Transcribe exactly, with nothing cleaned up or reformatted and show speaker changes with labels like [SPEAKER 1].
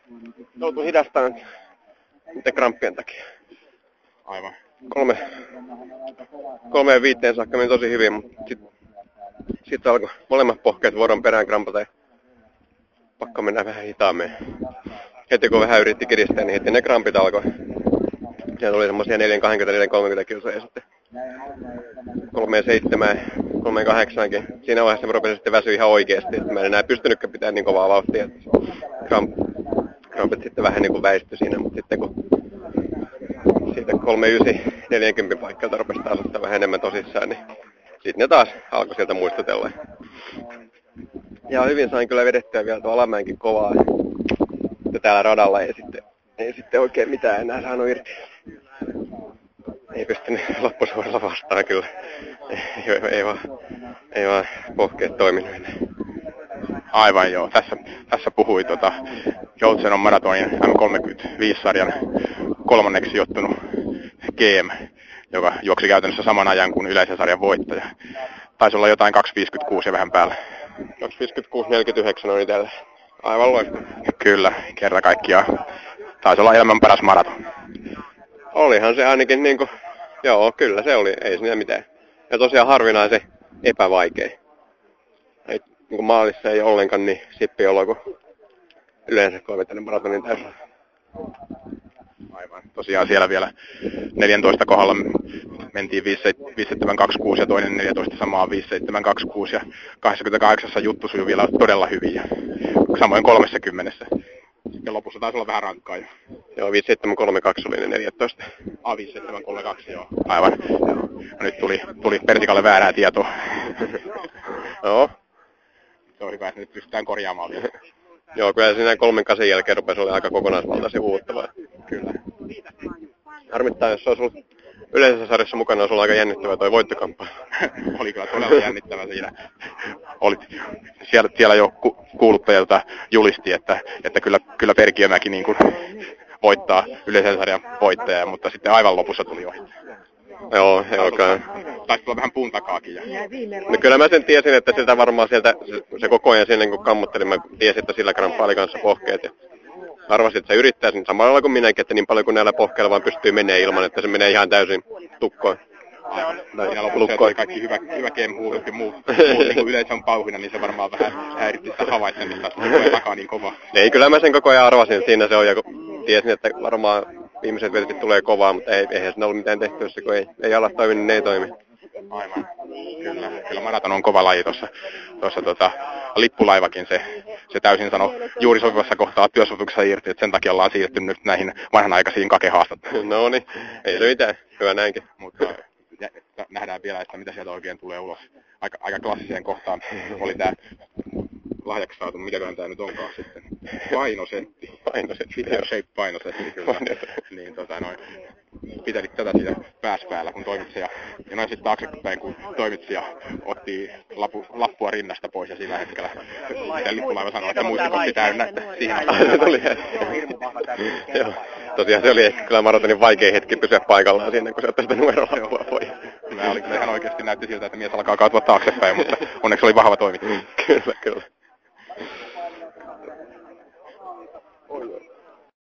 [SPEAKER 1] Joutui hidastamaan niiden kramppien takia.
[SPEAKER 2] Aivan.
[SPEAKER 1] Kolme, kolmeen viiteen saakka meni tosi hyvin, mutta sitten sit alkoi molemmat pohkeet vuoron perään krampata ja pakko mennä vähän hitaammin. Heti kun vähän yritti kiristää, niin heti ne krampit alkoi. Siellä tuli semmosia neljä kaksikymmentä neljä kolmekymmentä kilsoja ja sitten kolme seitsemän, kolme kahdeksan. Siinä vaiheessa mä rupesin sitten väsyä ihan oikeesti. Mä en enää pystynytkään pitää niin kovaa vauhtia, että kramp, krampit sitten vähän niin kuin väistyi siinä, mutta sitten kun siitä kolme yhdeksän neljäkymmentä paikkalta rupesi taas ottaa vähän enemmän tosissaan, niin sitten ne taas alkoi sieltä muistutella. Ja hyvin sain kyllä vedettyä vielä tuo alamäenkin kovaa. Mutta täällä radalla ei sitten, ei sitten oikein mitään enää saanut irti. Ei pystynyt loppusuoralla vastaan kyllä. Ei, ei, ei vaan, ei vaan pohkeet toiminut enää.
[SPEAKER 2] Aivan joo. Tässä, tässä puhui tota Joutsenon maratonin M kolmekymmentäviisi-sarjan kolmanneksi sijoittunut G M, joka juoksi käytännössä saman ajan kuin yleisen sarjan voittaja. Taisi olla jotain kaksi viisikymmentäkuusi ja vähän päällä.
[SPEAKER 1] kaksi viisikymmentäkuusi neljäkymmentäyhdeksän oli täällä. Aivan loistava.
[SPEAKER 2] Kyllä, kerta kaikkiaan. Taisi olla elämän paras maraton.
[SPEAKER 1] Olihan se ainakin niinku, joo kyllä se oli, ei siinä mitään. Ja tosiaan harvinaisen epävaikea. Ei, niinku maalissa ei ollenkaan niin sippiolo kuin yleensä kun on vetänyt maratonin täysin.
[SPEAKER 2] Aivan. Tosiaan siellä vielä neljätoista kohdalla mentiin viisi seitsemän kaksi kuusi ja toinen neljätoista samaa viisi seitsemän kaksi kuusi ja kahdeksankymmentäkahdeksan juttu sujui vielä todella hyvin ja samoin kolmekymmentä. Ja lopussa taisi olla vähän rankkaa jo.
[SPEAKER 1] Joo, viisi seitsemän kolme kaksi oli ne neljätoista.
[SPEAKER 2] Ah, viisi seitsemän kolme kaksi, joo. Aivan. No, nyt tuli, tuli Persikalle väärää tietoa.
[SPEAKER 1] Joo.
[SPEAKER 2] Se on hyvä, että nyt pystytään korjaamaan vielä.
[SPEAKER 1] Joo, kyllä siinä kolmen kasin jälkeen rupesi olla aika kokonaisvaltaisen uuttavaa.
[SPEAKER 2] Kyllä.
[SPEAKER 1] Harmittaa, jos se olisi ollut yleisessä sarjassa mukana, olisi ollut aika jännittävää toi voittokamppailu.
[SPEAKER 2] Oli kyllä todella jännittävää siinä. Olit siellä, siellä jo ku, kuuluttajilta julisti, että, että kyllä, kyllä Perkiömäki niin kuin voittaa yleisen sarjan voittaja, mutta sitten aivan lopussa tuli ohi.
[SPEAKER 1] Joo, joo kai.
[SPEAKER 2] Taisi tulla vähän puun takaakin. Ja...
[SPEAKER 1] No kyllä mä sen tiesin, että siltä varmaan sieltä se, se koko ajan sinne kun kammottelin, mä tiesin, että sillä kramppaili kanssa pohkeet. Ja arvasin, että se yrittää sen samalla lailla kuin minäkin, että niin paljon kuin näillä pohkeilla vaan pystyy menee ilman, että se menee ihan täysin tukkoon.
[SPEAKER 2] Siinä lopussa oli kaikki hyvä, hyvä kemhuulut ja muut, muut niin yleensä on pauhina, niin se varmaan vähän häiritti sitä havaitsemista, että se takaa niin kova.
[SPEAKER 1] Ei, kyllä mä sen koko ajan arvasin, että siinä se on, ja tiesin, että varmaan viimeiset vetit tulee kovaa, mutta ei, eihän siinä ollut mitään tehtyä, kun ei, ei alas toimi, niin ei toimi.
[SPEAKER 2] Aivan, kyllä. Kyllä maraton on kova laji tuossa. Tuossa tota, lippulaivakin se, se täysin sanoi juuri sopivassa kohtaa työsopimuksessa irti, että sen takia ollaan siirtynyt nyt näihin vanhanaikaisiin kakehaastatteluihin.
[SPEAKER 1] No niin, ei se mitään. Hyvä näinkin.
[SPEAKER 2] Mutta ja, nähdään vielä, että mitä sieltä oikein tulee ulos. Aika, aika klassiseen kohtaan oli tää lahjaksi saatu, mikäköhän tää nyt onkaan sitten. Painosetti.
[SPEAKER 1] Painosetti.
[SPEAKER 2] Fit and shape painosetti kyllä. Niin tota noin. Pitelit tätä siinä pääspäällä, kun toimitsija, ja noin sitten taaksepäin, kun toimitsija otti lapu, lappua rinnasta pois, ja sillä hetkellä se lippulaiva sanoi, että muistikoppi täynnä, että siihen on
[SPEAKER 1] tuli. Joo. Tosiaan se oli ehkä kyllä maratonin vaikea hetki pysyä paikallaan siinä, kun se otti sitä numerolappua pois.
[SPEAKER 2] Kyllä oli kyllä ihan oikeasti näytti siltä, että mies alkaa kaatua taaksepäin, mutta onneksi oli vahva toimittaja.
[SPEAKER 1] Kyllä, kyllä.